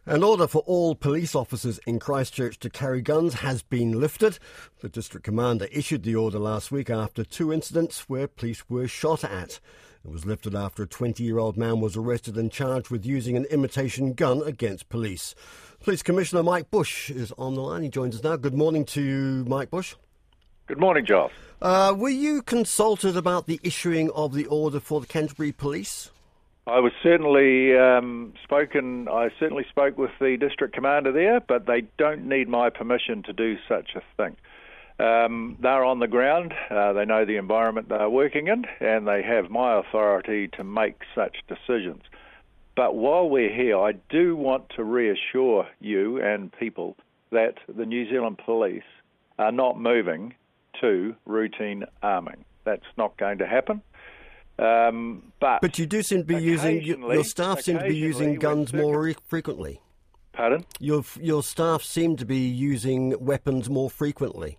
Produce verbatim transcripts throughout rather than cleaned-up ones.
An order for all police officers in Christchurch to carry guns has been lifted. The district commander issued the order last week after two incidents where police were shot at. It was lifted after a twenty-year-old man was arrested and charged with using an imitation gun against police. Police Commissioner Mike Bush is on the line. He joins us now. Good morning to you, Mike Bush. Good morning, Giles. Uh, were you consulted about the issuing of the order for the Canterbury Police? I was certainly um, spoken. I certainly spoke with the district commander there, but they don't need my permission to do such a thing. Um, they're on the ground. Uh, they know the environment they're working in, and they have my authority to make such decisions. But while we're here, I do want to reassure you and people that the New Zealand Police are not moving to routine arming. That's not going to happen. Um, but but you do seem to be using your staff seem to be using guns more re- frequently. Pardon? Your your staff seem to be using weapons more frequently.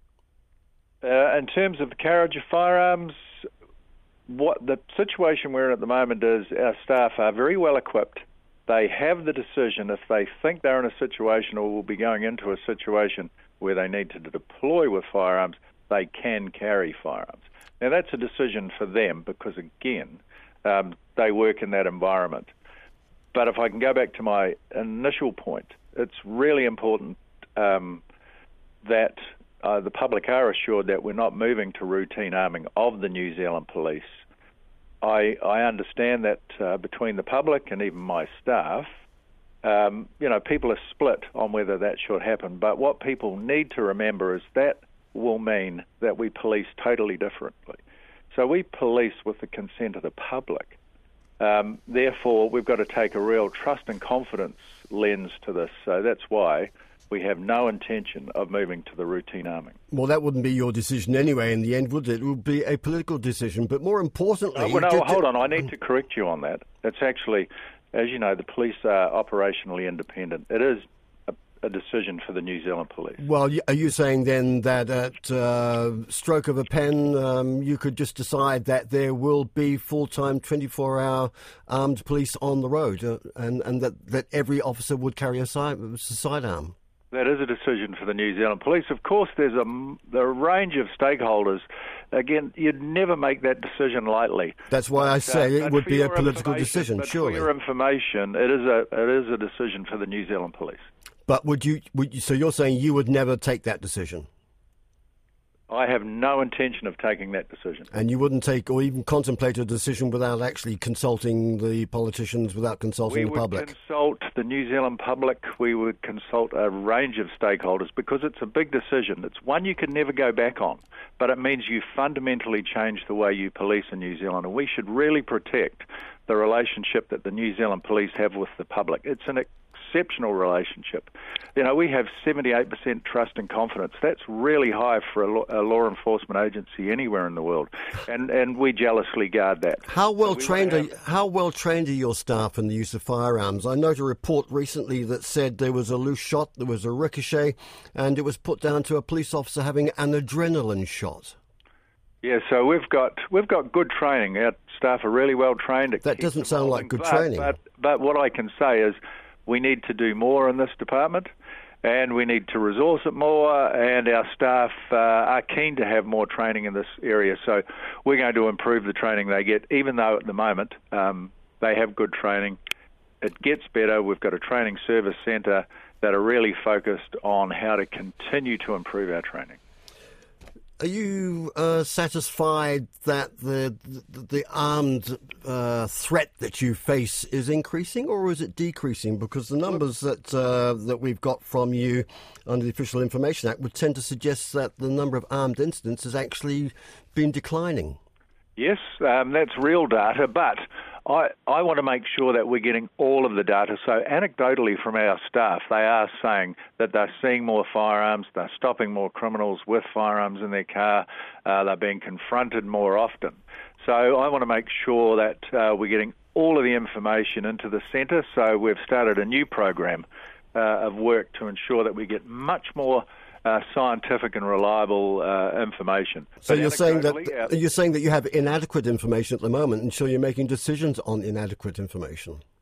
Uh, in terms of the carriage of firearms, what the situation we're in at the moment is our staff are very well equipped. They have the decision if they think they're in a situation or will be going into a situation where they need to deploy with firearms, they can carry firearms. Now, that's a decision for them because, again, um, they work in that environment. But if I can go back to my initial point, it's really important um, that uh, the public are assured that we're not moving to routine arming of the New Zealand Police. I, I understand that uh, between the public and even my staff, um, you know, people are split on whether that should happen. But what people need to remember is that will mean that we police totally differently. So we police with the consent of the public. Um, therefore, we've got to take a real trust and confidence lens to this. So that's why we have no intention of moving to the routine arming. Well, that wouldn't be your decision anyway in the end, would it? It would be a political decision. But more importantly... Uh, well, no, hold on. I need to correct you on that. It's actually, as you know, the police are operationally independent. It is a decision for the New Zealand Police. Well, are you saying then that at uh, stroke of a pen, um, you could just decide that there will be full-time twenty-four hour armed police on the road uh, and, and that, that every officer would carry a side, a sidearm? That is a decision for the New Zealand Police. Of course, there's a, a range of stakeholders. Again, you'd never make that decision lightly. That's why I say uh, it would be a political decision, but surely. For your information, it is a it is a decision for the New Zealand Police. But would you, would you? So you're saying you would never take that decision? I have no intention of taking that decision. And you wouldn't take or even contemplate a decision without actually consulting the politicians, without consulting we the public? We would consult the New Zealand public. We would consult a range of stakeholders because it's a big decision. It's one you can never go back on, but it means you fundamentally change the way you police in New Zealand, and we should really protect the relationship that the New Zealand Police have with the public. It's an exceptional relationship. You know, we have seventy-eight percent trust and confidence. That's really high for a law, a law enforcement agency anywhere in the world, and and we jealously guard that. How well so we trained have... are how well trained are your staff in the use of firearms? I noted a report recently that said there was a loose shot, there was a ricochet, and it was put down to a police officer having an adrenaline shot. Yeah, so we've got we've got good training. Our staff are really well trained. It that doesn't sound like good but, training. But, but what I can say is we need to do more in this department, and we need to resource it more, and our staff uh, are keen to have more training in this area. So we're going to improve the training they get, even though at the moment um, they have good training. It gets better. We've got a training service centre that are really focused on how to continue to improve our training. Are you uh, satisfied that the the, the armed uh, threat that you face is increasing, or is it decreasing? Because the numbers that uh, that we've got from you under the Official Information Act would tend to suggest that the number of armed incidents has actually been declining. Yes, um, that's real data, but I, I want to make sure that we're getting all of the data. So anecdotally from our staff, they are saying that they're seeing more firearms, they're stopping more criminals with firearms in their car, uh, they're being confronted more often. So I want to make sure that uh, we're getting all of the information into the centre. So we've started a new program uh, of work to ensure that we get much more Uh, scientific and reliable uh, information. So but you're saying that uh, you're saying that you have inadequate information at the moment, and so you're making decisions on inadequate information.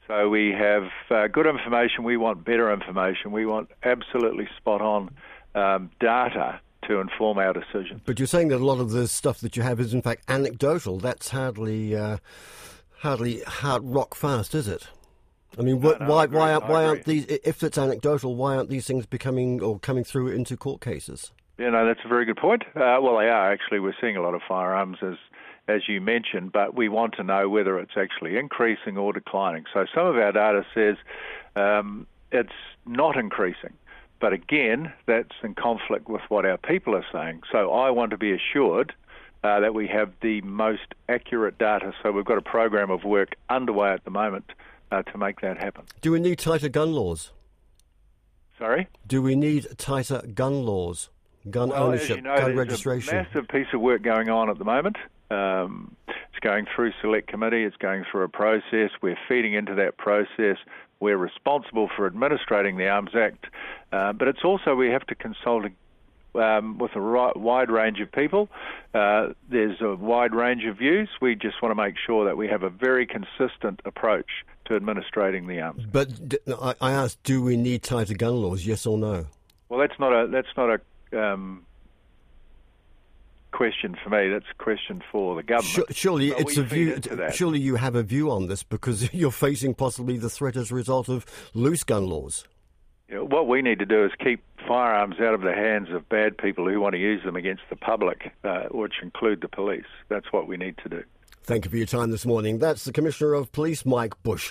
So we have uh, good information. We want better information. We want absolutely spot-on um, data to inform our decisions. But you're saying that a lot of the stuff that you have is in fact anecdotal. That's hardly uh, hardly hard rock fast, is it? I mean, No, wh- no, why I agree. why aren't, I why agree. aren't these? If it's anecdotal, why aren't these things becoming or coming through into court cases? Yeah, no, that's a very good point. Uh, well, they are actually. We're seeing a lot of firearms as as you mentioned, but we want to know whether it's actually increasing or declining. So some of our data says um, it's not increasing. But again, that's in conflict with what our people are saying. So I want to be assured uh, that we have the most accurate data. So we've got a program of work underway at the moment uh, to make that happen. Do we need tighter gun laws? Sorry? Do we need tighter gun laws? Gun Well, ownership, as you know, gun there's registration? a massive piece of work going on at the moment. Um, it's going through select committee. It's going through a process. We're feeding into that process. We're responsible for administrating the Arms Act, uh, but it's also we have to consult um, with a ri- wide range of people. Uh, there's a wide range of views. We just want to make sure that we have a very consistent approach to administrating the Arms Act. But d- I, I asked, do we need tighter gun laws? Yes or no? Well, that's not a that's not a um, question for me. That's a question for the government. Sure, surely But it's we a feed view. into that. Surely you have a view on this because you're facing possibly the threat as a result of loose gun laws. You know, what we need to do is keep firearms out of the hands of bad people who want to use them against the public, uh, which include the police. That's what we need to do. Thank you for your time this morning. That's the Commissioner of Police, Mike Bush.